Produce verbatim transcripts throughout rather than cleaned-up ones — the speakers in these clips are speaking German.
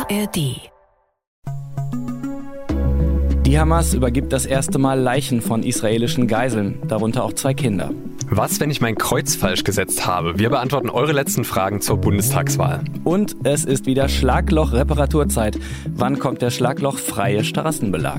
A R D. Die Hamas übergibt das erste Mal Leichen von israelischen Geiseln, darunter auch zwei Kinder. Was, wenn ich mein Kreuz falsch gesetzt habe? Wir beantworten eure letzten Fragen zur Bundestagswahl. Und es ist wieder Schlagloch-Reparaturzeit. Wann kommt der schlaglochfreie Straßenbelag?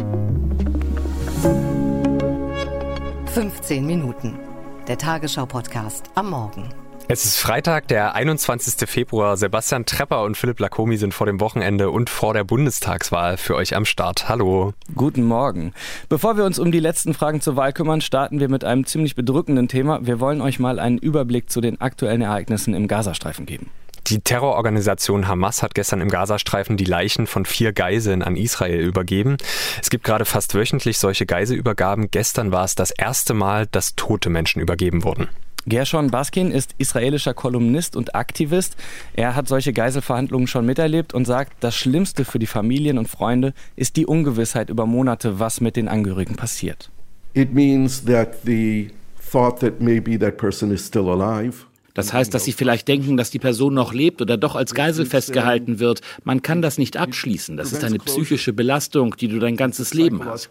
fünfzehn Minuten. Der Tagesschau-Podcast am Morgen. Es ist Freitag, der einundzwanzigsten Februar. Sebastian Trepper und Philipp Lacomi sind vor dem Wochenende und vor der Bundestagswahl für euch am Start. Hallo. Guten Morgen. Bevor wir uns um die letzten Fragen zur Wahl kümmern, starten wir mit einem ziemlich bedrückenden Thema. Wir wollen euch mal einen Überblick zu den aktuellen Ereignissen im Gazastreifen geben. Die Terrororganisation Hamas hat gestern im Gazastreifen die Leichen von vier Geiseln an Israel übergeben. Es gibt gerade fast wöchentlich solche Geiselübergaben. Gestern war es das erste Mal, dass tote Menschen übergeben wurden. Gershon Baskin ist israelischer Kolumnist und Aktivist. Er hat solche Geiselverhandlungen schon miterlebt und sagt, das Schlimmste für die Familien und Freunde ist die Ungewissheit über Monate, was mit den Angehörigen passiert. It means that the thought that maybe that person is still alive. Das heißt, dass sie vielleicht denken, dass die Person noch lebt oder doch als Geisel festgehalten wird. Man kann das nicht abschließen. Das ist eine psychische Belastung, die du dein ganzes Leben hast.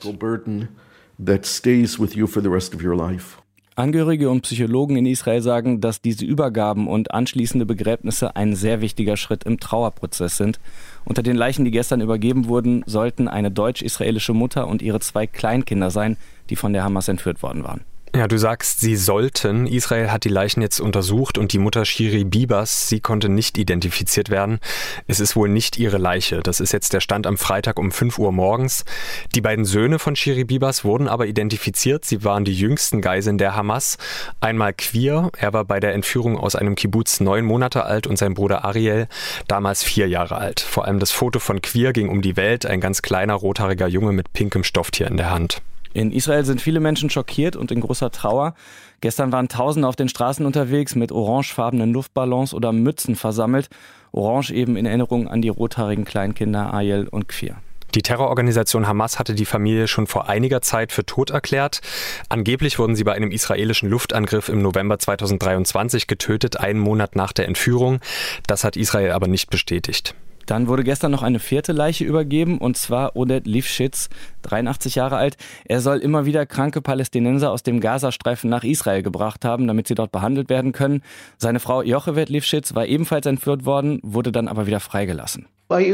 Angehörige und Psychologen in Israel sagen, dass diese Übergaben und anschließende Begräbnisse ein sehr wichtiger Schritt im Trauerprozess sind. Unter den Leichen, die gestern übergeben wurden, sollten eine deutsch-israelische Mutter und ihre zwei Kleinkinder sein, die von der Hamas entführt worden waren. Ja, du sagst, sie sollten. Israel hat die Leichen jetzt untersucht und die Mutter Shiri Bibas, sie konnte nicht identifiziert werden. Es ist wohl nicht ihre Leiche. Das ist jetzt der Stand am Freitag um fünf Uhr morgens. Die beiden Söhne von Shiri Bibas wurden aber identifiziert. Sie waren die jüngsten Geiseln der Hamas. Einmal Quir, er war bei der Entführung aus einem Kibbuz neun Monate alt und sein Bruder Ariel damals vier Jahre alt. Vor allem das Foto von Quir ging um die Welt, ein ganz kleiner rothaariger Junge mit pinkem Stofftier in der Hand. In Israel sind viele Menschen schockiert und in großer Trauer. Gestern waren Tausende auf den Straßen unterwegs mit orangefarbenen Luftballons oder Mützen versammelt. Orange eben in Erinnerung an die rothaarigen Kleinkinder Ariel und Quir. Die Terrororganisation Hamas hatte die Familie schon vor einiger Zeit für tot erklärt. Angeblich wurden sie bei einem israelischen Luftangriff im November zweitausenddreiundzwanzig getötet, einen Monat nach der Entführung. Das hat Israel aber nicht bestätigt. Dann wurde gestern noch eine vierte Leiche übergeben, und zwar Oded Lifshitz, dreiundachtzig Jahre alt. Er soll immer wieder kranke Palästinenser aus dem Gazastreifen nach Israel gebracht haben, damit sie dort behandelt werden können. Seine Frau Yocheved Lifshitz war ebenfalls entführt worden, wurde dann aber wieder freigelassen.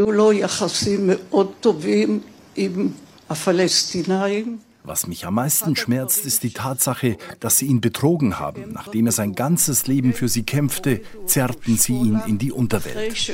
Was mich am meisten schmerzt, ist die Tatsache, dass sie ihn betrogen haben. Nachdem er sein ganzes Leben für sie kämpfte, zerrten sie ihn in die Unterwelt.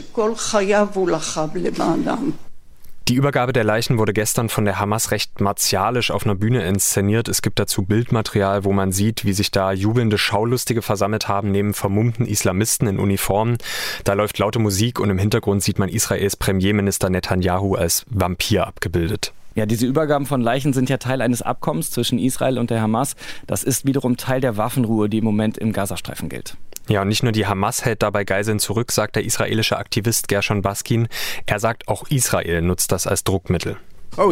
Die Übergabe der Leichen wurde gestern von der Hamas recht martialisch auf einer Bühne inszeniert. Es gibt dazu Bildmaterial, wo man sieht, wie sich da jubelnde Schaulustige versammelt haben neben vermummten Islamisten in Uniformen. Da läuft laute Musik und im Hintergrund sieht man Israels Premierminister Netanyahu als Vampir abgebildet. Ja, diese Übergaben von Leichen sind ja Teil eines Abkommens zwischen Israel und der Hamas. Das ist wiederum Teil der Waffenruhe, die im Moment im Gazastreifen gilt. Ja, und nicht nur die Hamas hält dabei Geiseln zurück, sagt der israelische Aktivist Gershon Baskin. Er sagt, auch Israel nutzt das als Druckmittel. Auch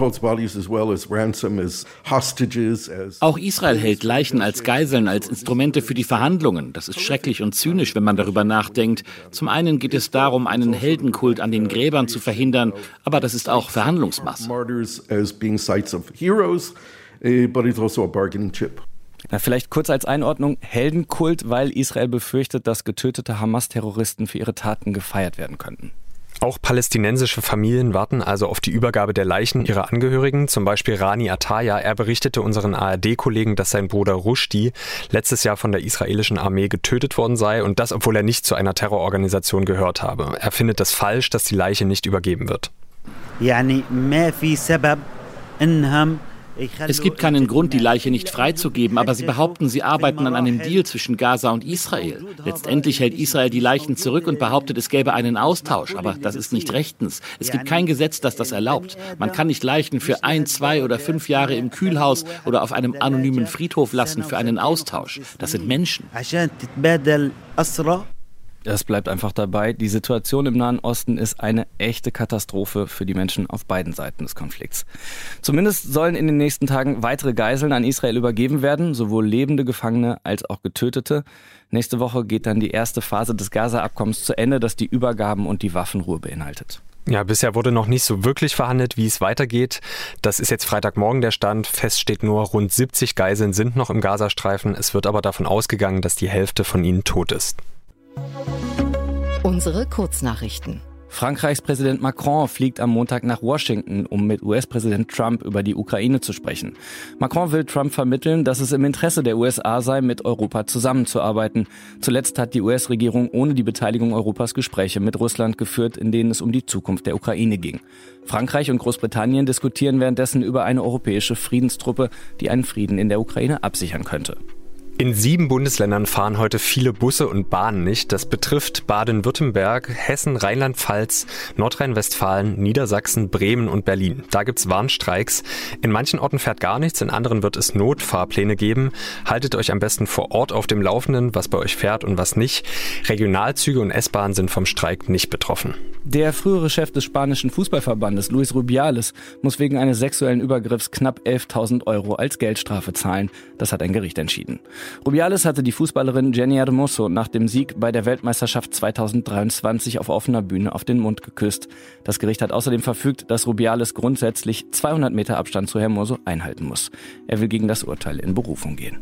Israel hält Leichen als Geiseln, als Instrumente für die Verhandlungen. Das ist schrecklich und zynisch, wenn man darüber nachdenkt. Zum einen geht es darum, einen Heldenkult an den Gräbern zu verhindern, aber das ist auch Verhandlungsmasse. Na, vielleicht kurz als Einordnung, Heldenkult, weil Israel befürchtet, dass getötete Hamas-Terroristen für ihre Taten gefeiert werden könnten. Auch palästinensische Familien warten also auf die Übergabe der Leichen ihrer Angehörigen. Zum Beispiel Rani Ataya. Er berichtete unseren A R D-Kollegen, dass sein Bruder Rushdie letztes Jahr von der israelischen Armee getötet worden sei. Und das, obwohl er nicht zu einer Terrororganisation gehört habe. Er findet es falsch, dass die Leiche nicht übergeben wird. Es gibt keinen Grund, die Leiche nicht freizugeben, aber sie behaupten, sie arbeiten an einem Deal zwischen Gaza und Israel. Letztendlich hält Israel die Leichen zurück und behauptet, es gäbe einen Austausch, aber das ist nicht rechtens. Es gibt kein Gesetz, das das erlaubt. Man kann nicht Leichen für ein, zwei oder fünf Jahre im Kühlhaus oder auf einem anonymen Friedhof lassen für einen Austausch. Das sind Menschen. Es bleibt einfach dabei, die Situation im Nahen Osten ist eine echte Katastrophe für die Menschen auf beiden Seiten des Konflikts. Zumindest sollen in den nächsten Tagen weitere Geiseln an Israel übergeben werden, sowohl lebende Gefangene als auch Getötete. Nächste Woche geht dann die erste Phase des Gaza-Abkommens zu Ende, das die Übergaben und die Waffenruhe beinhaltet. Ja, bisher wurde noch nicht so wirklich verhandelt, wie es weitergeht. Das ist jetzt Freitagmorgen der Stand. Fest steht nur, rund siebzig Geiseln sind noch im Gazastreifen. Es wird aber davon ausgegangen, dass die Hälfte von ihnen tot ist. Unsere Kurznachrichten. Frankreichs Präsident Macron fliegt am Montag nach Washington, um mit U S-Präsident Trump über die Ukraine zu sprechen. Macron will Trump vermitteln, dass es im Interesse der U S A sei, mit Europa zusammenzuarbeiten. Zuletzt hat die U S-Regierung ohne die Beteiligung Europas Gespräche mit Russland geführt, in denen es um die Zukunft der Ukraine ging. Frankreich und Großbritannien diskutieren währenddessen über eine europäische Friedenstruppe, die einen Frieden in der Ukraine absichern könnte. In sieben Bundesländern fahren heute viele Busse und Bahnen nicht. Das betrifft Baden-Württemberg, Hessen, Rheinland-Pfalz, Nordrhein-Westfalen, Niedersachsen, Bremen und Berlin. Da gibt's Warnstreiks. In manchen Orten fährt gar nichts, in anderen wird es Notfahrpläne geben. Haltet euch am besten vor Ort auf dem Laufenden, was bei euch fährt und was nicht. Regionalzüge und S-Bahnen sind vom Streik nicht betroffen. Der frühere Chef des spanischen Fußballverbandes, Luis Rubiales, muss wegen eines sexuellen Übergriffs knapp elftausend Euro als Geldstrafe zahlen. Das hat ein Gericht entschieden. Rubiales hatte die Fußballerin Jenny Hermoso nach dem Sieg bei der Weltmeisterschaft zweitausenddreiundzwanzig auf offener Bühne auf den Mund geküsst. Das Gericht hat außerdem verfügt, dass Rubiales grundsätzlich zweihundert Meter Abstand zu Hermoso einhalten muss. Er will gegen das Urteil in Berufung gehen.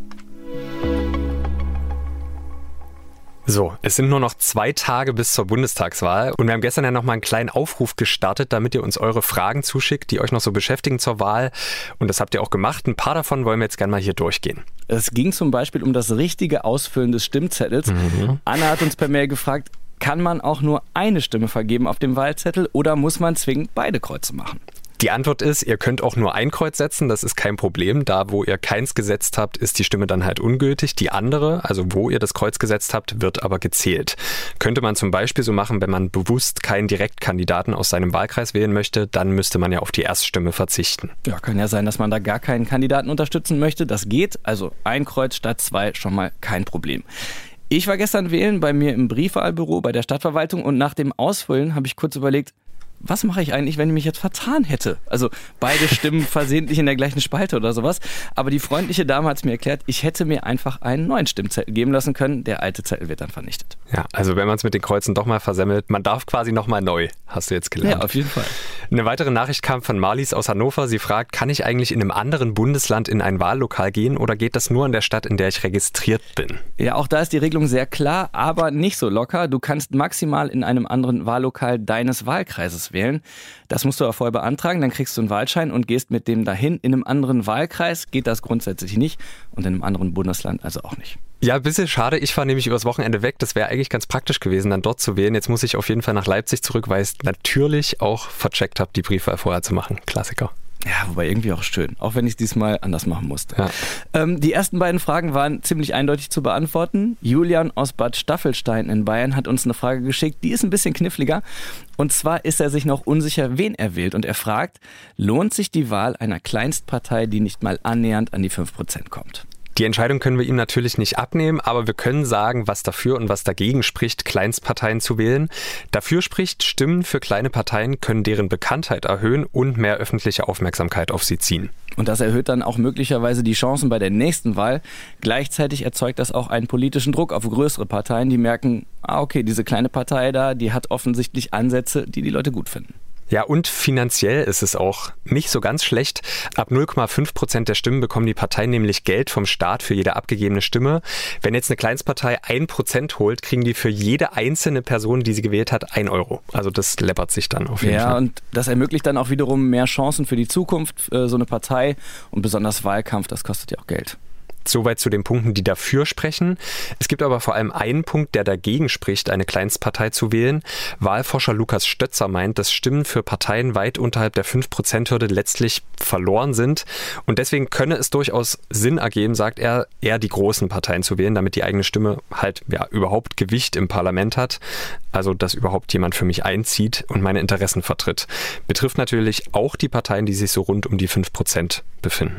So, es sind nur noch zwei Tage bis zur Bundestagswahl und wir haben gestern ja noch mal einen kleinen Aufruf gestartet, damit ihr uns eure Fragen zuschickt, die euch noch so beschäftigen zur Wahl, und das habt ihr auch gemacht. Ein paar davon wollen wir jetzt gerne mal hier durchgehen. Es ging zum Beispiel um das richtige Ausfüllen des Stimmzettels. Mhm. Anna hat uns per Mail gefragt, kann man auch nur eine Stimme vergeben auf dem Wahlzettel oder muss man zwingend beide Kreuze machen? Die Antwort ist, ihr könnt auch nur ein Kreuz setzen, das ist kein Problem. Da, wo ihr keins gesetzt habt, ist die Stimme dann halt ungültig. Die andere, also wo ihr das Kreuz gesetzt habt, wird aber gezählt. Könnte man zum Beispiel so machen, wenn man bewusst keinen Direktkandidaten aus seinem Wahlkreis wählen möchte, dann müsste man ja auf die Erststimme verzichten. Ja, kann ja sein, dass man da gar keinen Kandidaten unterstützen möchte. Das geht, also ein Kreuz statt zwei, schon mal kein Problem. Ich war gestern wählen bei mir im Briefwahlbüro bei der Stadtverwaltung und nach dem Ausfüllen habe ich kurz überlegt, was mache ich eigentlich, wenn ich mich jetzt vertan hätte? Also beide Stimmen versehentlich in der gleichen Spalte oder sowas. Aber die freundliche Dame hat es mir erklärt, ich hätte mir einfach einen neuen Stimmzettel geben lassen können. Der alte Zettel wird dann vernichtet. Ja, also wenn man es mit den Kreuzen doch mal versemmelt, man darf quasi nochmal neu, hast du jetzt gelernt. Ja, auf jeden Fall. Eine weitere Nachricht kam von Marlies aus Hannover. Sie fragt, kann ich eigentlich in einem anderen Bundesland in ein Wahllokal gehen oder geht das nur in der Stadt, in der ich registriert bin? Ja, auch da ist die Regelung sehr klar, aber nicht so locker. Du kannst maximal in einem anderen Wahllokal deines Wahlkreises wählen. Das musst du aber vorher beantragen, dann kriegst du einen Wahlschein und gehst mit dem dahin. In einem anderen Wahlkreis geht das grundsätzlich nicht und in einem anderen Bundesland also auch nicht. Ja, ein bisschen schade. Ich fahre nämlich übers Wochenende weg. Das wäre eigentlich ganz praktisch gewesen, dann dort zu wählen. Jetzt muss ich auf jeden Fall nach Leipzig zurück, weil ich natürlich auch vercheckt habe, die Briefwahl vorher zu machen. Klassiker. Ja, wobei irgendwie auch schön, auch wenn ich es diesmal anders machen musste. Ja. Ähm, die ersten beiden Fragen waren ziemlich eindeutig zu beantworten. Julian aus Bad Staffelstein in Bayern hat uns eine Frage geschickt, die ist ein bisschen kniffliger. Und zwar ist er sich noch unsicher, wen er wählt. Und er fragt, lohnt sich die Wahl einer Kleinstpartei, die nicht mal annähernd an die fünf Prozent kommt? Die Entscheidung können wir ihm natürlich nicht abnehmen, aber wir können sagen, was dafür und was dagegen spricht, Kleinstparteien zu wählen. Dafür spricht, Stimmen für kleine Parteien können deren Bekanntheit erhöhen und mehr öffentliche Aufmerksamkeit auf sie ziehen. Und das erhöht dann auch möglicherweise die Chancen bei der nächsten Wahl. Gleichzeitig erzeugt das auch einen politischen Druck auf größere Parteien, die merken, ah okay, diese kleine Partei da, die hat offensichtlich Ansätze, die die Leute gut finden. Ja, und finanziell ist es auch nicht so ganz schlecht. Ab null Komma fünf Prozent der Stimmen bekommen die Parteien nämlich Geld vom Staat für jede abgegebene Stimme. Wenn jetzt eine Kleinstpartei ein Prozent holt, kriegen die für jede einzelne Person, die sie gewählt hat, ein Euro. Also das läppert sich dann auf jeden ja, Fall. Ja, und das ermöglicht dann auch wiederum mehr Chancen für die Zukunft, so eine Partei. Und besonders Wahlkampf, das kostet ja auch Geld. Soweit zu den Punkten, die dafür sprechen. Es gibt aber vor allem einen Punkt, der dagegen spricht, eine Kleinstpartei zu wählen. Wahlforscher Lukas Stötzer meint, dass Stimmen für Parteien weit unterhalb der fünf Prozent Hürde letztlich verloren sind. Und deswegen könne es durchaus Sinn ergeben, sagt er, eher die großen Parteien zu wählen, damit die eigene Stimme halt ja überhaupt Gewicht im Parlament hat. Also, dass überhaupt jemand für mich einzieht und meine Interessen vertritt. Betrifft natürlich auch die Parteien, die sich so rund um die fünf Prozent befinden.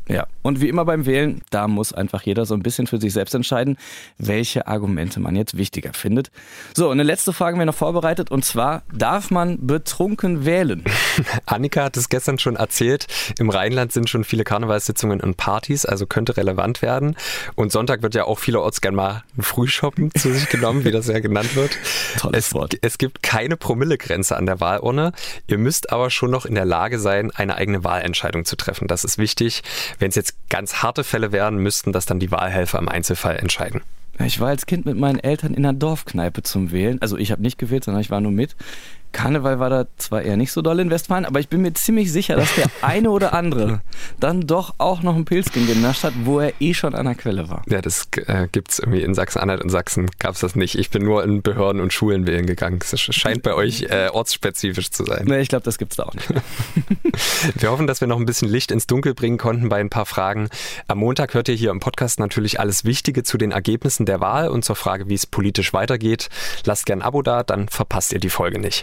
Ja, und wie immer beim Wählen, da muss einfach jeder so ein bisschen für sich selbst entscheiden, welche Argumente man jetzt wichtiger findet. So, und eine letzte Frage haben wir noch vorbereitet, und zwar, darf man betrunken wählen? Annika hat es gestern schon erzählt, im Rheinland sind schon viele Karnevalssitzungen und Partys, also könnte relevant werden. Und Sonntag wird ja auch vielerorts gern mal ein Frühshoppen zu sich genommen, wie das ja genannt wird. Tolles es, Wort. Es gibt keine Promillegrenze an der Wahlurne. Ihr müsst aber schon noch in der Lage sein, eine eigene Wahlentscheidung zu treffen. Das ist wichtig. Wenn es jetzt ganz harte Fälle wären, müssten das dann die Wahlhelfer im Einzelfall entscheiden. Ich war als Kind mit meinen Eltern in einer Dorfkneipe zum Wählen. Also ich habe nicht gewählt, sondern ich war nur mit. Karneval war da zwar eher nicht so doll in Westfalen, aber ich bin mir ziemlich sicher, dass der eine oder andere dann doch auch noch ein Pilzchen genascht hat, wo er eh schon an der Quelle war. Ja, das äh, gibt es irgendwie in Sachsen-Anhalt und Sachsen gab es das nicht. Ich bin nur in Behörden und Schulen wählen gegangen. Das scheint bei euch äh, ortsspezifisch zu sein. Nee, ich glaube, das gibt's da auch nicht mehr. Wir hoffen, dass wir noch ein bisschen Licht ins Dunkel bringen konnten bei ein paar Fragen. Am Montag hört ihr hier im Podcast natürlich alles Wichtige zu den Ergebnissen der Wahl und zur Frage, wie es politisch weitergeht. Lasst gern ein Abo da, dann verpasst ihr die Folge nicht.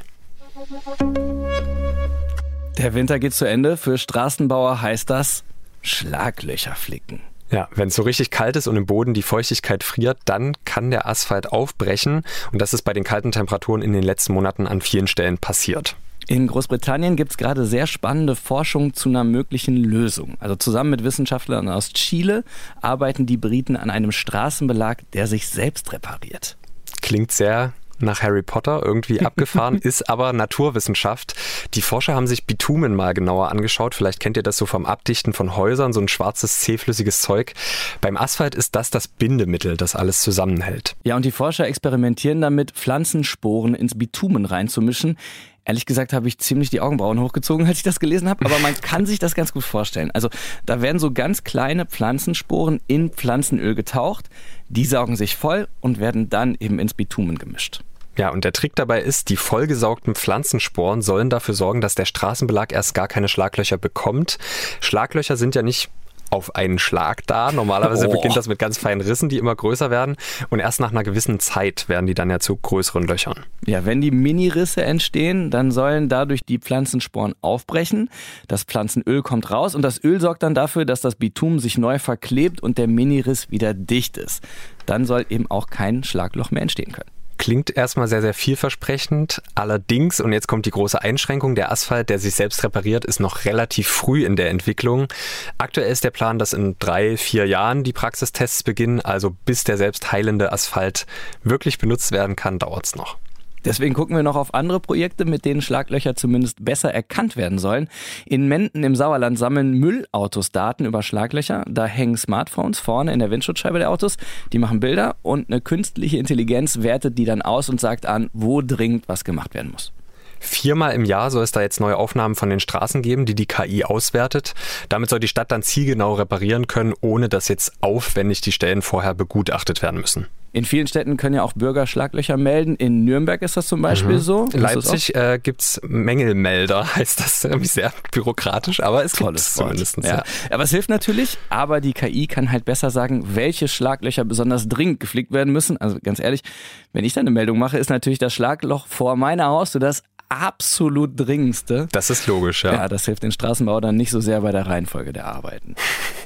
Der Winter geht zu Ende. Für Straßenbauer heißt das Schlaglöcher flicken. Ja, wenn es so richtig kalt ist und im Boden die Feuchtigkeit friert, dann kann der Asphalt aufbrechen. Und das ist bei den kalten Temperaturen in den letzten Monaten an vielen Stellen passiert. In Großbritannien gibt es gerade sehr spannende Forschung zu einer möglichen Lösung. Also zusammen mit Wissenschaftlern aus Chile arbeiten die Briten an einem Straßenbelag, der sich selbst repariert. Klingt sehr nach Harry Potter, irgendwie abgefahren, ist aber Naturwissenschaft. Die Forscher haben sich Bitumen mal genauer angeschaut. Vielleicht kennt ihr das so vom Abdichten von Häusern, so ein schwarzes, zähflüssiges Zeug. Beim Asphalt ist das das Bindemittel, das alles zusammenhält. Ja, und die Forscher experimentieren damit, Pflanzensporen ins Bitumen reinzumischen. Ehrlich gesagt habe ich ziemlich die Augenbrauen hochgezogen, als ich das gelesen habe, aber man kann sich das ganz gut vorstellen. Also da werden so ganz kleine Pflanzensporen in Pflanzenöl getaucht, die saugen sich voll und werden dann eben ins Bitumen gemischt. Ja, und der Trick dabei ist, die vollgesaugten Pflanzensporen sollen dafür sorgen, dass der Straßenbelag erst gar keine Schlaglöcher bekommt. Schlaglöcher sind ja nicht auf einen Schlag da. Normalerweise oh. beginnt das mit ganz feinen Rissen, die immer größer werden. Und erst nach einer gewissen Zeit werden die dann ja zu größeren Löchern. Ja, wenn die Minirisse entstehen, dann sollen dadurch die Pflanzensporen aufbrechen. Das Pflanzenöl kommt raus und das Öl sorgt dann dafür, dass das Bitumen sich neu verklebt und der Miniriss wieder dicht ist. Dann soll eben auch kein Schlagloch mehr entstehen können. Klingt erstmal sehr, sehr vielversprechend. Allerdings, und jetzt kommt die große Einschränkung, der Asphalt, der sich selbst repariert, ist noch relativ früh in der Entwicklung. Aktuell ist der Plan, dass in drei, vier Jahren die Praxistests beginnen. Also bis der selbst heilende Asphalt wirklich benutzt werden kann, dauert es noch. Deswegen gucken wir noch auf andere Projekte, mit denen Schlaglöcher zumindest besser erkannt werden sollen. In Menden im Sauerland sammeln Müllautos Daten über Schlaglöcher. Da hängen Smartphones vorne in der Windschutzscheibe der Autos. Die machen Bilder und eine künstliche Intelligenz wertet die dann aus und sagt an, wo dringend was gemacht werden muss. Viermal im Jahr soll es da jetzt neue Aufnahmen von den Straßen geben, die die K I auswertet. Damit soll die Stadt dann zielgenau reparieren können, ohne dass jetzt aufwendig die Stellen vorher begutachtet werden müssen. In vielen Städten können ja auch Bürger Schlaglöcher melden. In Nürnberg ist das zum Beispiel mhm. so. In Leipzig äh, gibt es Mängelmelder, heißt das irgendwie sehr bürokratisch, aber es gibt es zumindest. Ja. Ja. Aber es hilft natürlich, aber die K I kann halt besser sagen, welche Schlaglöcher besonders dringend geflickt werden müssen. Also ganz ehrlich, wenn ich da eine Meldung mache, ist natürlich das Schlagloch vor meiner Haustür das absolut dringendste. Das ist logisch, ja. Ja, das hilft den Straßenbau dann nicht so sehr bei der Reihenfolge der Arbeiten.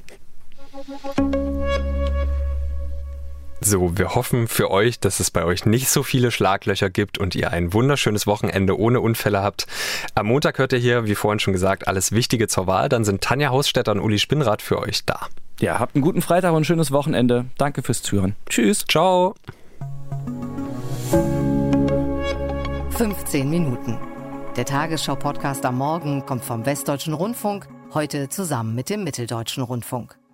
So, wir hoffen für euch, dass es bei euch nicht so viele Schlaglöcher gibt und ihr ein wunderschönes Wochenende ohne Unfälle habt. Am Montag hört ihr hier, wie vorhin schon gesagt, alles Wichtige zur Wahl. Dann sind Tanja Hausstädter und Uli Spinnrad für euch da. Ja, habt einen guten Freitag und ein schönes Wochenende. Danke fürs Zuhören. Tschüss. Ciao. fünfzehn Minuten. Der Tagesschau-Podcast am Morgen kommt vom Westdeutschen Rundfunk, heute zusammen mit dem Mitteldeutschen Rundfunk.